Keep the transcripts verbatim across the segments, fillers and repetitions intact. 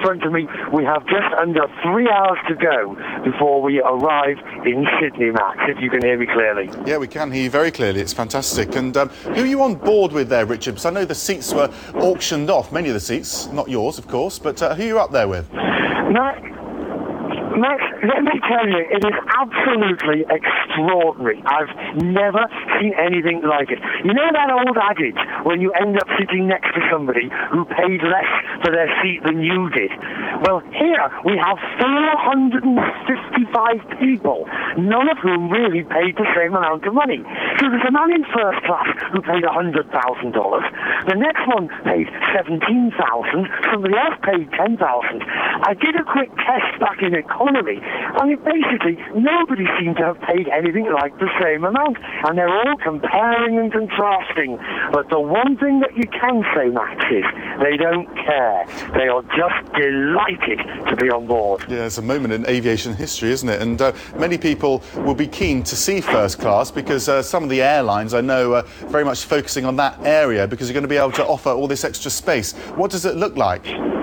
front of me, we have just under three hours to go before we arrive in Sydney, Max, if you can hear me clearly. Yeah, we can hear you very clearly. It's fantastic. And um, who are you on board with there, Richard? Because I know the seats were auctioned off, many of the seats, not yours, of course, but uh, who are you up there with? Max, Max, let me tell you, it is absolutely extraordinary. I've never seen anything like it. You know that old adage, when you end up sitting next to somebody who paid less for their seat than you did? Well, here we have four hundred fifty-five people, none of whom really paid the same amount of money. So there's a man in first class who paid one hundred thousand dollars. The next one paid seventeen thousand dollars. Somebody else paid ten thousand dollars. I did a quick test back in economy. I mean, basically, nobody seemed to have paid anything like the same amount. And they're all comparing and contrasting. But the one thing that you can say, Max, is they don't care. They are just delighted to be on board. Yeah, it's a moment in aviation history, isn't it? And uh, many people will be keen to see first class because uh, some of the airlines, I know, are very much focusing on that area because you're going to be able to offer all this extra space. What does it look like?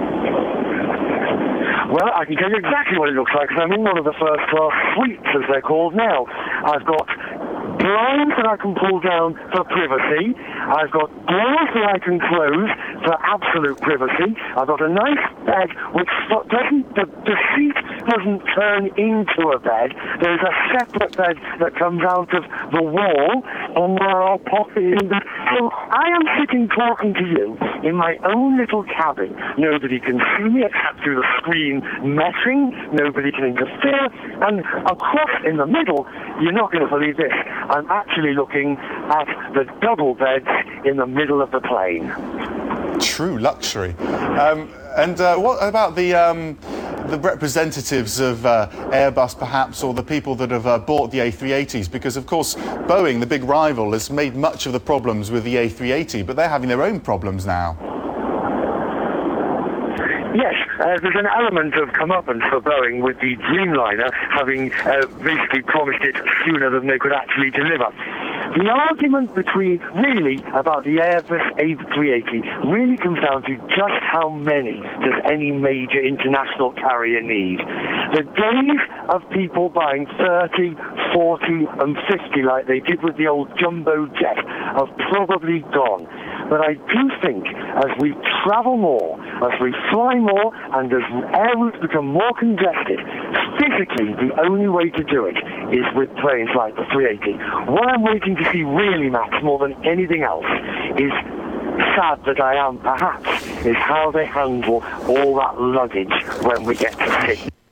Well, I can tell you exactly what it looks like because I'm in one of the first class suites, as they're called now. I've got blinds that I can pull down for privacy. I've got doors that I can close for absolute privacy. I've got a nice bed which doesn't, the, the seat doesn't turn into a bed. There's a separate bed that comes out of the wall, and there are pockets in the... So I am sitting talking to you in my own little cabin. Nobody can see me except through the screen measuring. Nobody can interfere. And across in the middle, you're not going to believe this, I'm actually looking at the double beds in the middle of the plane. True luxury. Um, and uh, what about the um, the representatives of uh, Airbus, perhaps, or the people that have uh, bought the A three eighties? Because, of course, Boeing, the big rival, has made much of the problems with the A three eighty, but they're having their own problems now. Yes, uh, there's an element of comeuppance for Boeing with the Dreamliner having uh, basically promised it sooner than they could actually deliver. The argument between, really, about the Airbus A three eighty really comes down to just how many does any major international carrier need. The days of people buying thirty, forty and fifty like they did with the old jumbo jet have probably gone. But I do think as we travel more, as we fly more, and as air routes become more congested, physically the only way to do it is with planes like the three eighty. What I'm waiting to see really, Max, more than anything else, is sad that I am perhaps, is how they handle all that luggage when we get to Sydney.